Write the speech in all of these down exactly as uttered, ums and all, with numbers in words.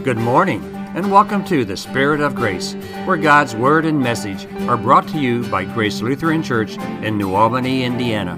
Good morning, and welcome to the Spirit of Grace, where God's Word and message are brought to you by Grace Lutheran Church in New Albany, Indiana.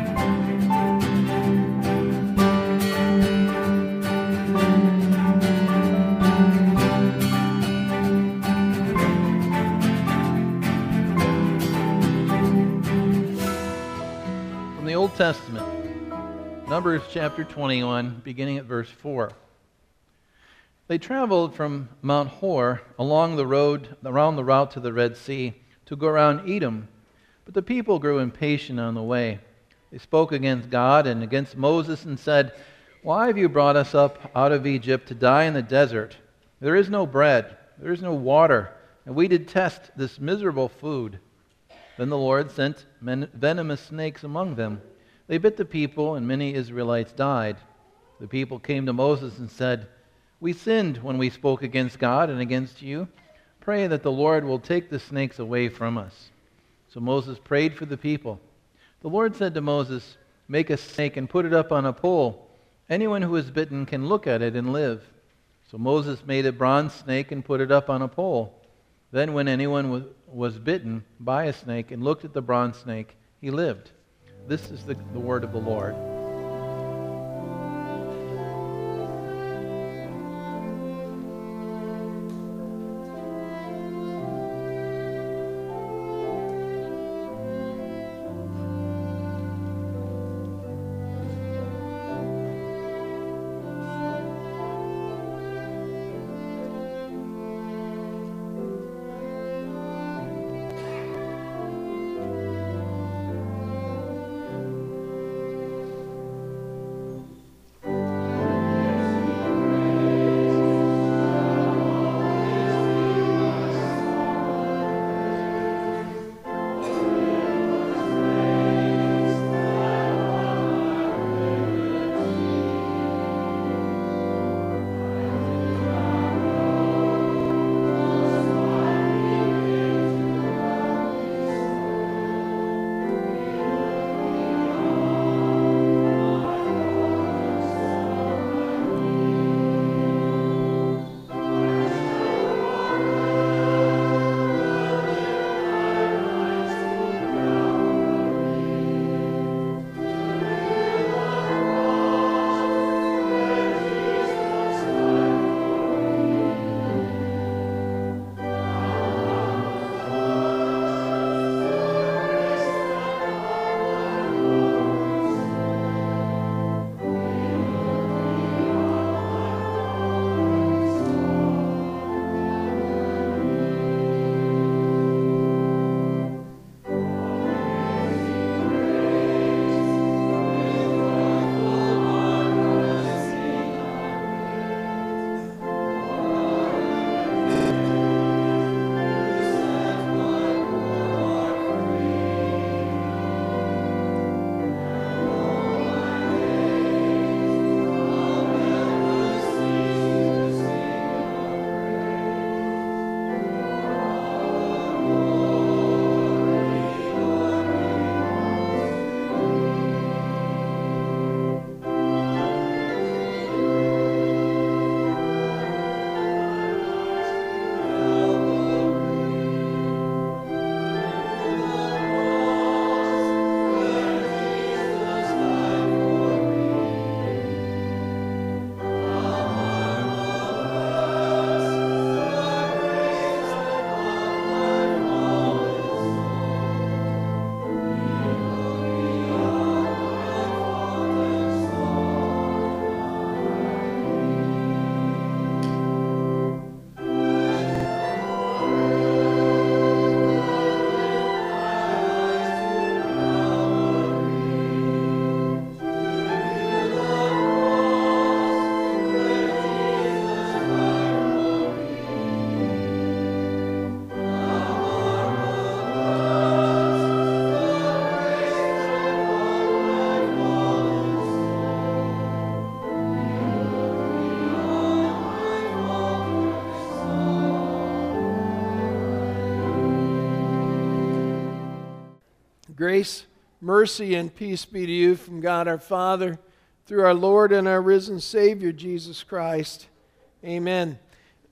From the Old Testament, Numbers chapter twenty-one, beginning at verse four. They traveled from Mount Hor along the road, around the route to the Red Sea, to go around Edom. But the people grew impatient on the way. They spoke against God and against Moses and said, "Why have you brought us up out of Egypt to die in the desert? There is no bread, there is no water, and we detest this miserable food." Then the Lord sent venomous snakes among them. They bit the people, and many Israelites died. The people came to Moses and said, "We sinned when we spoke against God and against you. Pray that the Lord will take the snakes away from us." So Moses prayed for the people. The Lord said to Moses, "Make a snake and put it up on a pole. Anyone who is bitten can look at it and live." So Moses made a bronze snake and put it up on a pole. Then when anyone was bitten by a snake and looked at the bronze snake, he lived. This is the, the word of the Lord. Grace, mercy, and peace be to you from God our Father, through our Lord and our risen Savior, Jesus Christ. Amen.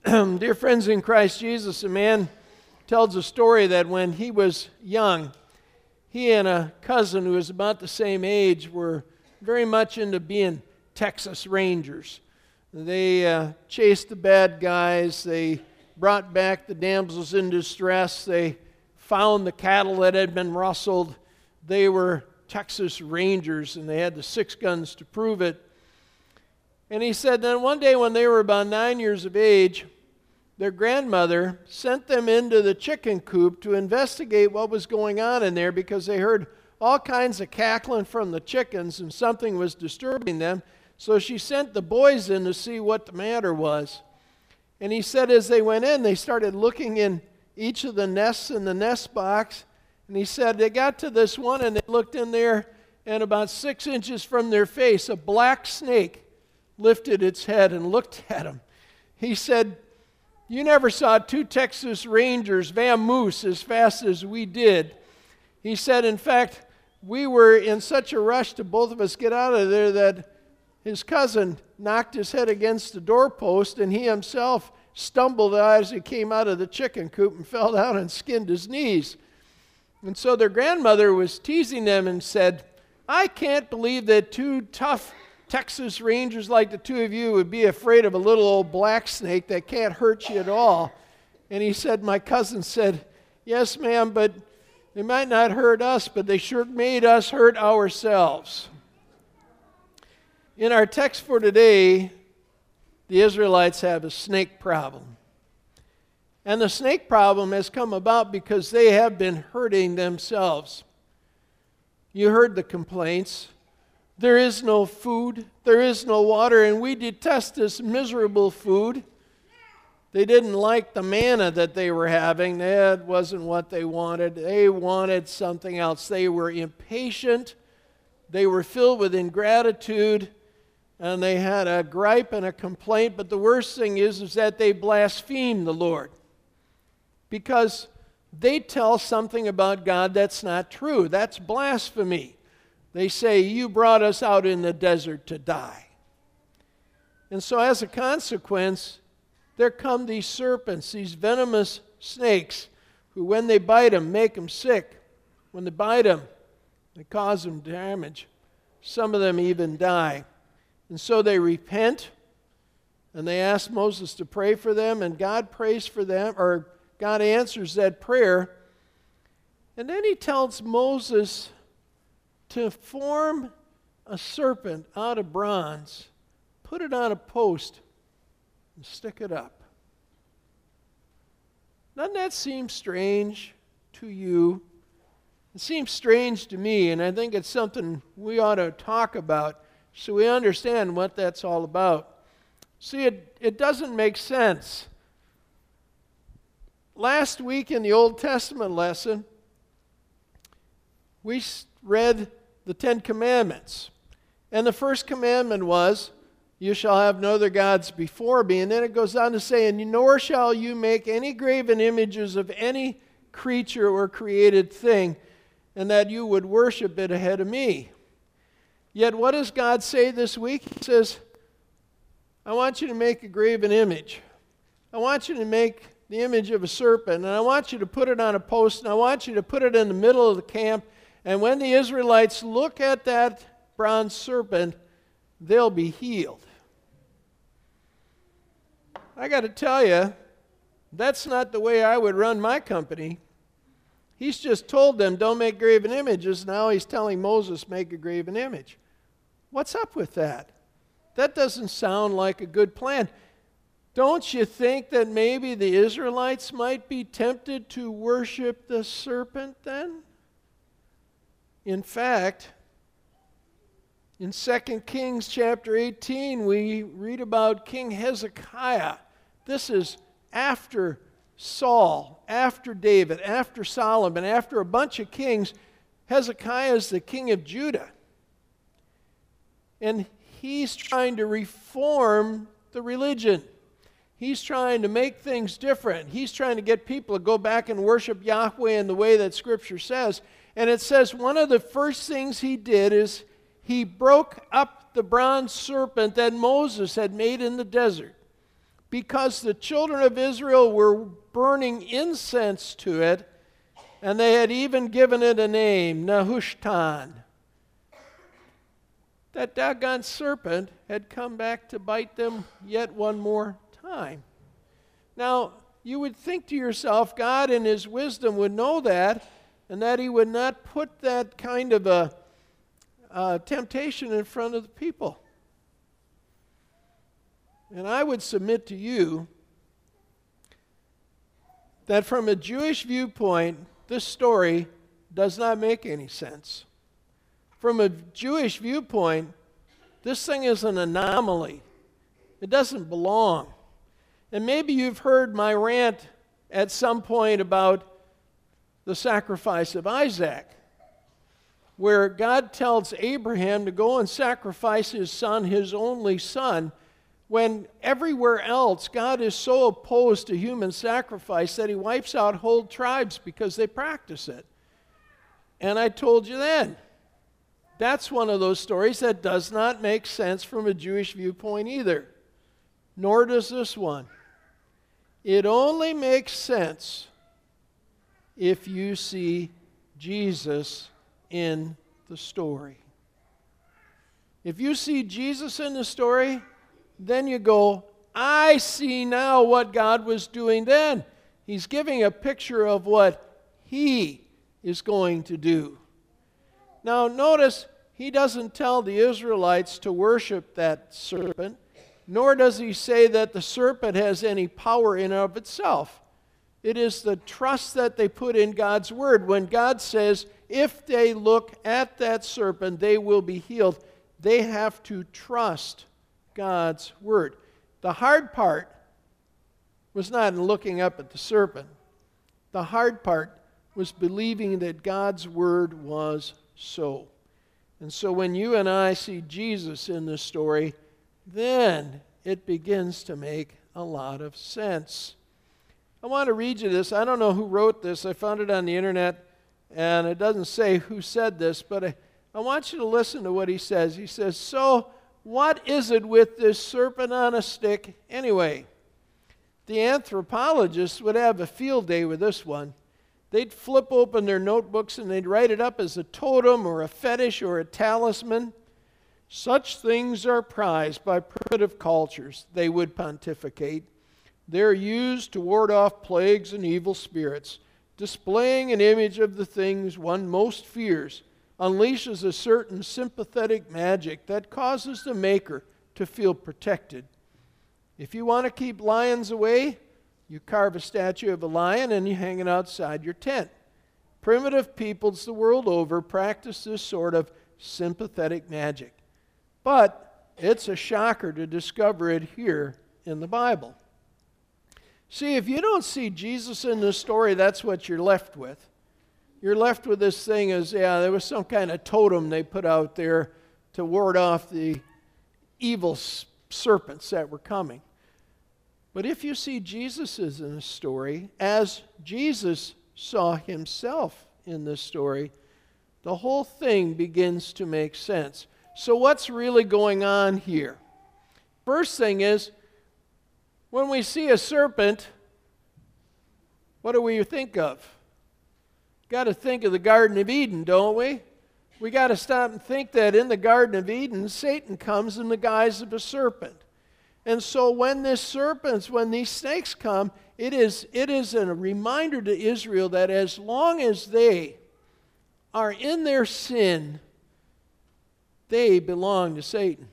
Dear friends in Christ Jesus, a man tells a story that when he was young, he and a cousin who was about the same age were very much into being Texas Rangers. They uh, chased the bad guys. They brought back the damsels in distress. They found the cattle that had been rustled. They were Texas Rangers, and they had the six guns to prove it. And he said that one day when they were about nine years of age, their grandmother sent them into the chicken coop to investigate what was going on in there because they heard all kinds of cackling from the chickens and something was disturbing them. So she sent the boys in to see what the matter was. And he said as they went in, they started looking in each of the nests in the nest box. And he said they got to this one and they looked in there, and about six inches from their face, a black snake lifted its head and looked at them. He said, "You never saw two Texas Rangers vamoose as fast as we did." He said, in fact, we were in such a rush to both of us get out of there that his cousin knocked his head against the doorpost, and he himself stumbled as he came out of the chicken coop and fell down and skinned his knees. And so their grandmother was teasing them and said, "I can't believe that two tough Texas Rangers like the two of you would be afraid of a little old black snake that can't hurt you at all." And he said, my cousin said, "Yes, ma'am, but they might not hurt us, but they sure made us hurt ourselves." In our text for today, the Israelites have a snake problem. And the snake problem has come about because they have been hurting themselves. You heard the complaints. There is no food, there is no water, and we detest this miserable food. They didn't like the manna that they were having. That wasn't what they wanted. They wanted something else. They were impatient. They were filled with ingratitude, and they had a gripe and a complaint. But the worst thing is, is that they blasphemed the Lord because they tell something about God that's not true. That's blasphemy. They say, "You brought us out in the desert to die." And so as a consequence, there come these serpents, these venomous snakes, who when they bite them, make them sick. When they bite them, they cause them damage. Some of them even die. And so they repent, and they ask Moses to pray for them, and God prays for them, or God answers that prayer. And then he tells Moses to form a serpent out of bronze, put it on a post, and stick it up. Doesn't that seem strange to you? It seems strange to me, and I think it's something we ought to talk about so we understand what that's all about. See, it, it doesn't make sense. Last week in the Old Testament lesson, we read the Ten Commandments. And the first commandment was, "You shall have no other gods before me." And then it goes on to say, "And nor shall you make any graven images of any creature or created thing, and that you would worship it ahead of me." Yet what does God say this week? He says, "I want you to make a graven image. I want you to make the image of a serpent, and I want you to put it on a post, and I want you to put it in the middle of the camp. And when the Israelites look at that bronze serpent, they'll be healed." I got to tell you, that's not the way I would run my company. He's just told them, don't make graven images. Now he's telling Moses, make a graven image. What's up with that? That doesn't sound like a good plan. Don't you think that maybe the Israelites might be tempted to worship the serpent then? In fact, in Second Kings chapter eighteen, we read about King Hezekiah. This is after Saul, after David, after Solomon, after a bunch of kings. Hezekiah is the king of Judah. And he's trying to reform the religion. He's trying to make things different. He's trying to get people to go back and worship Yahweh in the way that Scripture says. And it says one of the first things he did is he broke up the bronze serpent that Moses had made in the desert. because the children of Israel were burning incense to it, and they had even given it a name, Nehushtan. That doggone serpent had come back to bite them yet one more time. Now, you would think to yourself, God in His wisdom would know that, and that He would not put that kind of a uh, temptation in front of the people. And I would submit to you that from a Jewish viewpoint, this story does not make any sense. From a Jewish viewpoint, this thing is an anomaly. It doesn't belong. And maybe you've heard my rant at some point about the sacrifice of Isaac, where God tells Abraham to go and sacrifice his son, his only son, when everywhere else God is so opposed to human sacrifice that He wipes out whole tribes because they practice it. And I told you then, that's one of those stories that does not make sense from a Jewish viewpoint either. Nor does this one. It only makes sense if you see Jesus in the story. If you see Jesus in the story, then you go, I see now what God was doing then. He's giving a picture of what He is going to do. Now notice, He doesn't tell the Israelites to worship that serpent, nor does He say that the serpent has any power in and of itself. It is the trust that they put in God's Word. When God says, if they look at that serpent, they will be healed, they have to trust God's Word. The hard part was not in looking up at the serpent. The hard part was believing that God's Word was so. And so when you and I see Jesus in this story, then it begins to make a lot of sense. I want to read you this. I don't know who wrote this. I found it on the internet, and it doesn't say who said this, but I, I want you to listen to what he says. He says, so what is it with this serpent on a stick anyway? The anthropologists would have a field day with this one. They'd flip open their notebooks and they'd write it up as a totem or a fetish or a talisman. Such things are prized by primitive cultures, they would pontificate. They're used to ward off plagues and evil spirits. Displaying an image of the things one most fears unleashes a certain sympathetic magic that causes the maker to feel protected. If you want to keep lions away, you carve a statue of a lion and you hang it outside your tent. Primitive peoples the world over practice this sort of sympathetic magic. But it's a shocker to discover it here in the Bible. See, if you don't see Jesus in this story, that's what you're left with. You're left with this thing as, yeah, there was some kind of totem they put out there to ward off the evil serpents that were coming. But if you see Jesus in this story, as Jesus saw Himself in this story, the whole thing begins to make sense. So what's really going on here? First thing is, when we see a serpent, what do we think of? Got to think of the Garden of Eden, don't we? We got to stop and think that in the Garden of Eden, Satan comes in the guise of a serpent. And so when this serpents, when these snakes come, it is, it is a reminder to Israel that as long as they are in their sin, they belong to Satan.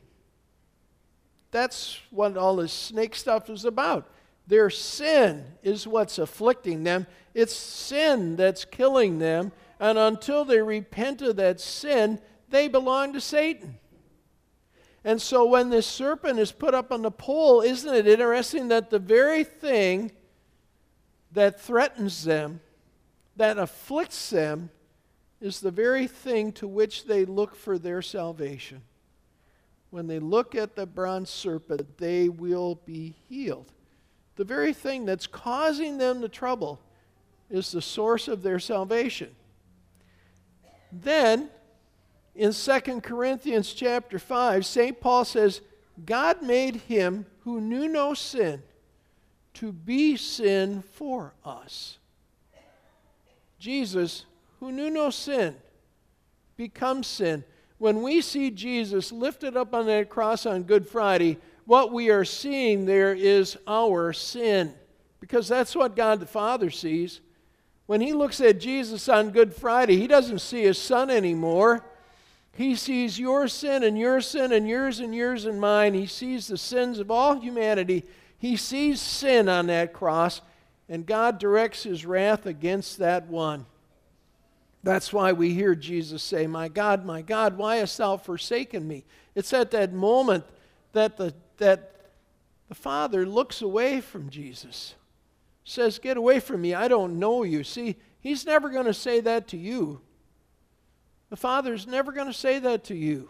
That's what all this snake stuff is about. Their sin is what's afflicting them. It's sin that's killing them. And until they repent of that sin, they belong to Satan. And so when this serpent is put up on the pole, isn't it interesting that the very thing that threatens them, that afflicts them, is the very thing to which they look for their salvation. When they look at the bronze serpent, they will be healed. The very thing that's causing them the trouble is the source of their salvation. Then, in Second Corinthians chapter five, Saint Paul says, God made Him who knew no sin to be sin for us. Jesus, who knew no sin, becomes sin. When we see Jesus lifted up on that cross on Good Friday, what we are seeing there is our sin, because that's what God the Father sees. When he looks at Jesus on Good Friday, he doesn't see his son anymore. He sees your sin and your sin and yours and yours and mine. He sees the sins of all humanity. He sees sin on that cross, and God directs his wrath against that one. That's why we hear Jesus say, "My God, my God, why hast thou forsaken me?" It's at that moment that the, that the Father looks away from Jesus, says, "Get away from me, I don't know you." See, he's never going to say that to you. The Father's never going to say that to you.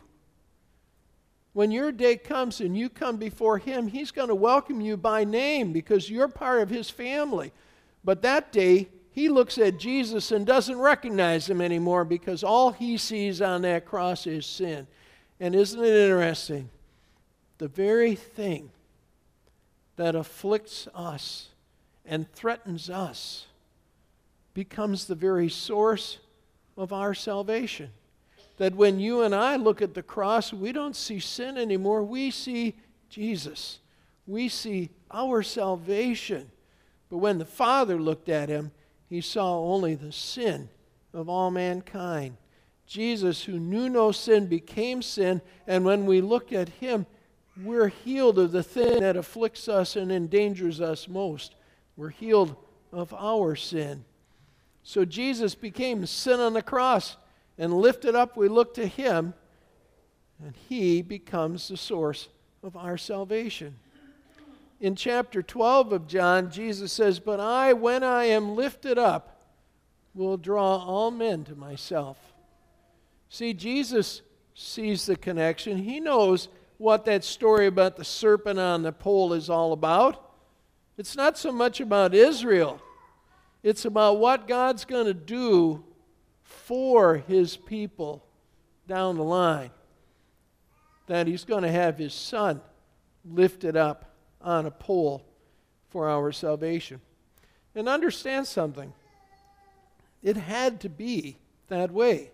When your day comes and you come before him, he's going to welcome you by name because you're part of his family. But that day, he looks at Jesus and doesn't recognize him anymore because all he sees on that cross is sin. And isn't it interesting? The very thing that afflicts us and threatens us becomes the very source of our salvation. That when you and I look at the cross, we don't see sin anymore. We see Jesus. We see our salvation. But when the Father looked at him, he saw only the sin of all mankind. Jesus, who knew no sin, became sin, and when we look at him, we're healed of the thing that afflicts us and endangers us most. We're healed of our sin. So Jesus became sin on the cross, and lifted up, we look to him, and he becomes the source of our salvation. In chapter twelve of John, Jesus says, "But I, when I am lifted up, will draw all men to myself." See, Jesus sees the connection. He knows what that story about the serpent on the pole is all about. It's not so much about Israel. It's about what God's going to do for his people down the line. That he's going to have his son lifted up on a pole for our salvation. And understand something. It had to be that way.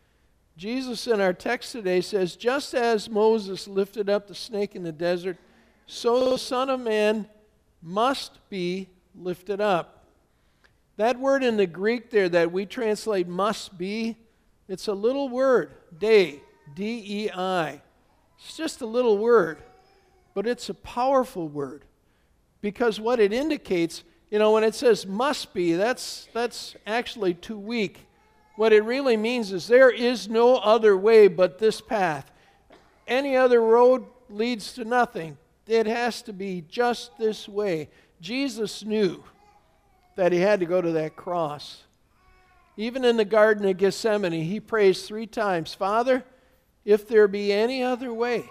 Jesus in our text today says, "Just as Moses lifted up the snake in the desert, so the Son of Man must be lifted up." That word in the Greek there that we translate "must be," it's a little word, dei, D E I. It's just a little word, but it's a powerful word because what it indicates, you know, when it says "must be," that's, that's actually too weak. What it really means is there is no other way but this path. Any other road leads to nothing. It has to be just this way. Jesus knew that he had to go to that cross. Even in the Garden of Gethsemane, he prays three times, "Father, if there be any other way,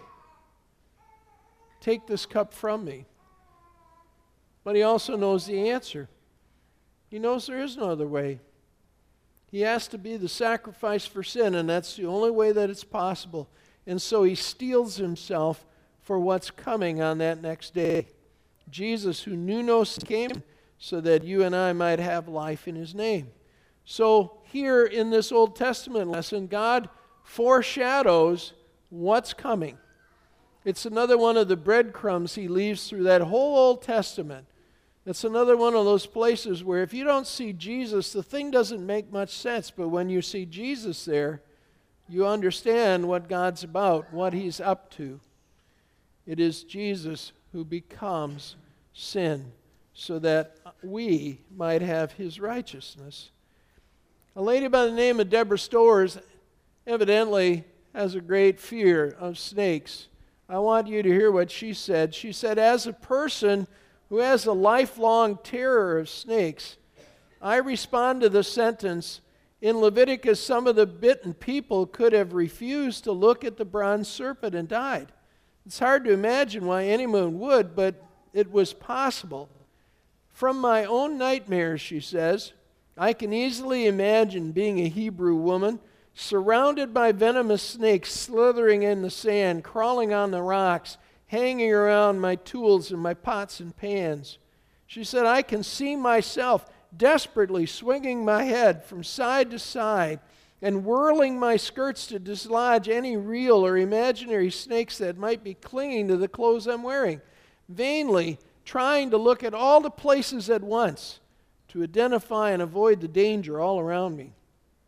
take this cup from me." But he also knows the answer. He knows there is no other way. He has to be the sacrifice for sin, and that's the only way that it's possible. And so he steels himself for what's coming on that next day. Jesus, who knew no sin, came so that you and I might have life in his name. So here in this Old Testament lesson, God foreshadows what's coming. It's another one of the breadcrumbs he leaves through that whole Old Testament. It's another one of those places where if you don't see Jesus, the thing doesn't make much sense. But when you see Jesus there, you understand what God's about, what he's up to. It is Jesus who becomes sin so that we might have his righteousness. A lady by the name of Deborah Stowers evidently has a great fear of snakes. I want you to hear what she said. She said, "As a person who has a lifelong terror of snakes, I respond to the sentence, in Leviticus, some of the bitten people could have refused to look at the bronze serpent and died. It's hard to imagine why anyone would, but it was possible. From my own nightmares," she says, "I can easily imagine being a Hebrew woman, surrounded by venomous snakes slithering in the sand, crawling on the rocks, hanging around my tools and my pots and pans. She said, I can see myself desperately swinging my head from side to side and whirling my skirts to dislodge any real or imaginary snakes that might be clinging to the clothes I'm wearing, vainly trying to look at all the places at once to identify and avoid the danger all around me.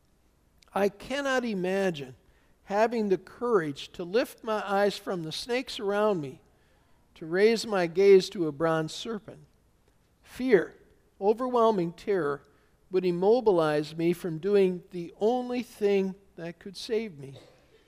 I cannot imagine having the courage to lift my eyes from the snakes around me to raise my gaze to a bronze serpent. Fear, overwhelming terror, would immobilize me from doing the only thing that could save me.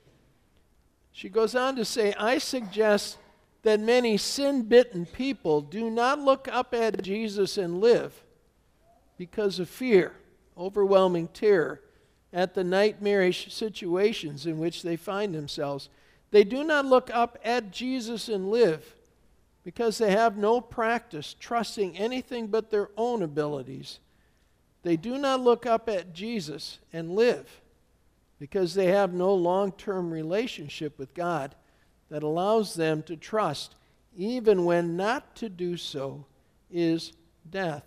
She goes on to say, I suggest that many sin-bitten people do not look up at Jesus and live because of fear, overwhelming terror, at the nightmarish situations in which they find themselves. They do not look up at Jesus and live because they have no practice trusting anything but their own abilities. They do not look up at Jesus and live because they have no long-term relationship with God that allows them to trust even when not to do so is death.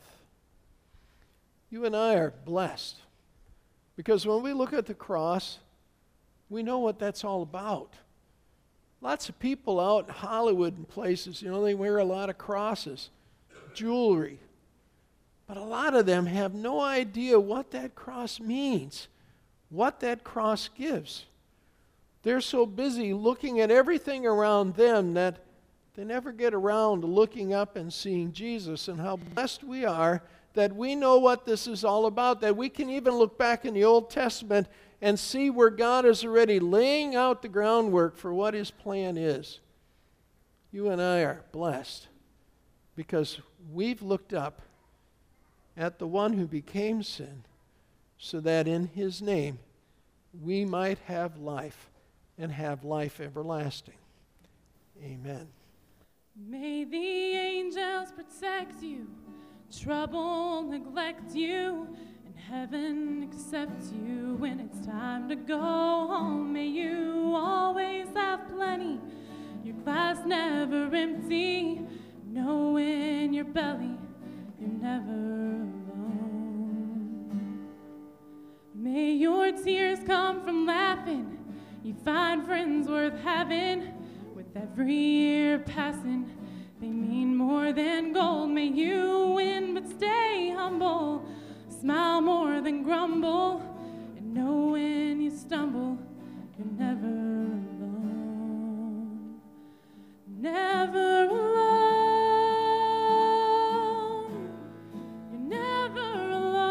You and I are blessed because when we look at the cross, we know what that's all about. Lots of people out in Hollywood and places, you know, they wear a lot of crosses, jewelry. But a lot of them have no idea what that cross means, what that cross gives. They're so busy looking at everything around them that they never get around to looking up and seeing Jesus and how blessed we are that we know what this is all about, that we can even look back in the Old Testament and see where God is already laying out the groundwork for what His plan is. You and I are blessed because we've looked up at the one who became sin so that in His name we might have life and have life everlasting. Amen. May the angels protect you, trouble neglect you, and heaven accept you when it's time to go home. May you always have plenty, your glass never empty, know in your belly you're never alone. May your tears come from laughing, you find friends worth having. With every year passing, they mean more than gold. May you win but stay humble, smile more than grumble, and know when you stumble, you're never alone. Never alone. You're never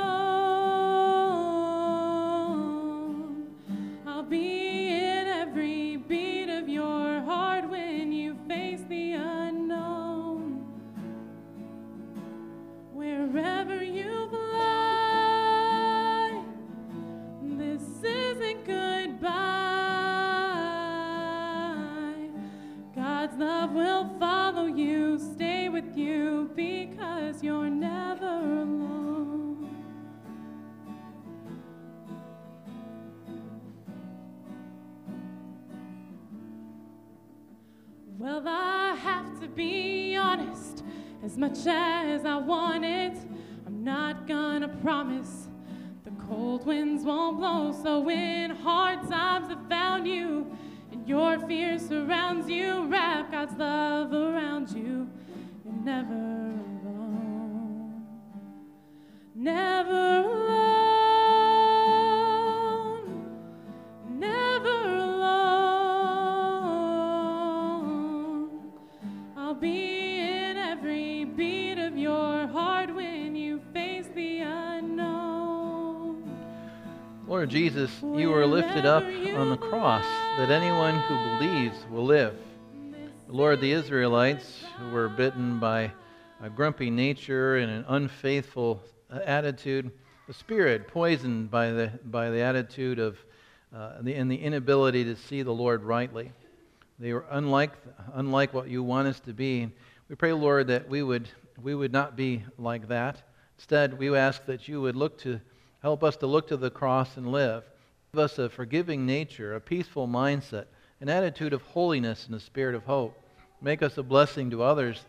alone. I'll be in every beat of your heart when you face the unknown. Wherever you fly, this isn't goodbye. God's love will follow you, stay with you, because you're never alone. Well, I have to be honest, as much as I want it, I'm not gonna promise the cold winds won't blow. So when hard times have found you and your fear surrounds you, wrap God's love around you. You're never alone. Never alone. Never alone. I'll be in every beat of your heart when you face the unknown. Lord Jesus, you were lifted up on the cross that anyone who believes will live. Lord, the Israelites who were bitten by a grumpy nature and an unfaithful attitude, the spirit poisoned by the by the attitude of uh, the, and the inability to see the Lord rightly. They were unlike unlike what you want us to be. We pray, Lord, that we would we would not be like that. Instead, we ask that you would look to help us to look to the cross and live. Give us a forgiving nature, a peaceful mindset, an attitude of holiness and a spirit of hope. Make us a blessing to others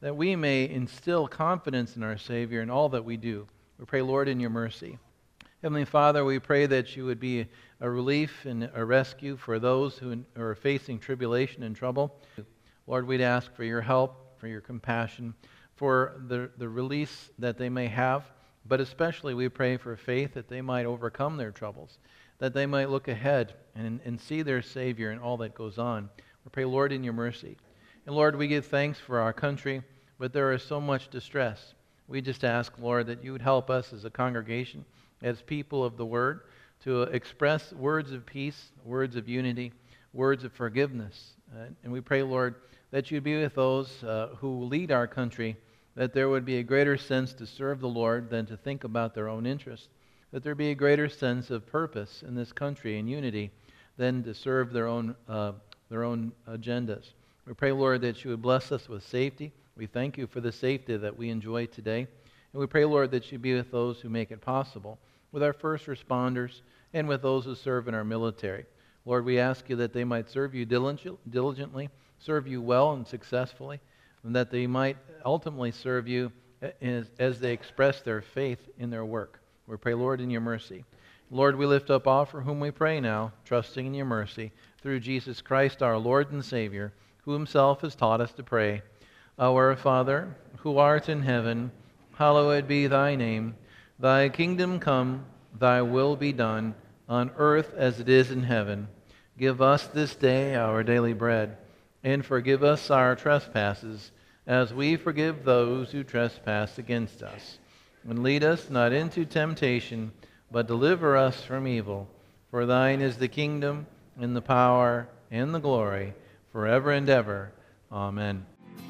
that we may instill confidence in our Savior in all that we do. We pray, Lord, in your mercy. Heavenly Father, we pray that you would be a relief and a rescue for those who are facing tribulation and trouble. Lord, we'd ask for your help, for your compassion, for the, the release that they may have, but especially we pray for faith that they might overcome their troubles, that they might look ahead and, and see their Savior in all that goes on. We pray, Lord, in your mercy. And Lord, we give thanks for our country, but there is so much distress. We just ask, Lord, that you would help us as a congregation, as people of the Word, to express words of peace, words of unity, words of forgiveness. Uh, and we pray, Lord, that you'd be with those uh, who lead our country, that there would be a greater sense to serve the Lord than to think about their own interests, that there be a greater sense of purpose in this country and unity than to serve their own, uh, their own agendas. We pray, Lord, that you would bless us with safety. We thank you for the safety that we enjoy today. And we pray, Lord, that you be with those who make it possible, with our first responders and with those who serve in our military. Lord, we ask you that they might serve you diligently, serve you well and successfully, and that they might ultimately serve you as, as they express their faith in their work. We pray, Lord, in your mercy. Lord, we lift up all for whom we pray now, trusting in your mercy, through Jesus Christ, our Lord and Savior, who himself has taught us to pray. Our Father, who art in heaven, hallowed be thy name. Thy kingdom come, thy will be done, on earth as it is in heaven. Give us this day our daily bread, and forgive us our trespasses, as we forgive those who trespass against us. And lead us not into temptation, but deliver us from evil. For thine is the kingdom, and the power, and the glory, forever and ever. Amen.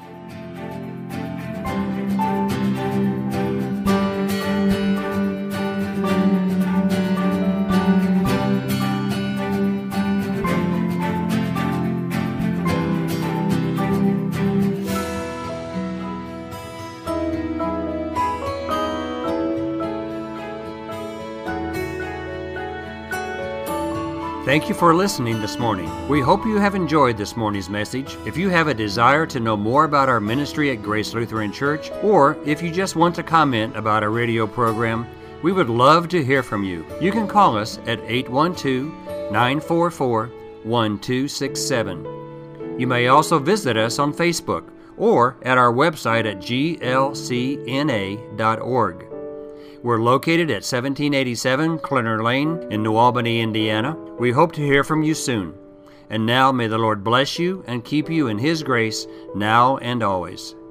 Thank you for listening this morning. We hope you have enjoyed this morning's message. If you have a desire to know more about our ministry at Grace Lutheran Church, or if you just want to comment about our radio program, we would love to hear from you. You can call us at eight one two, nine four four, one two six seven. You may also visit us on Facebook or at our website at g l c n a dot org. We're located at seventeen eighty-seven Klenner Lane in New Albany, Indiana. We hope to hear from you soon. And now may the Lord bless you and keep you in His grace now and always.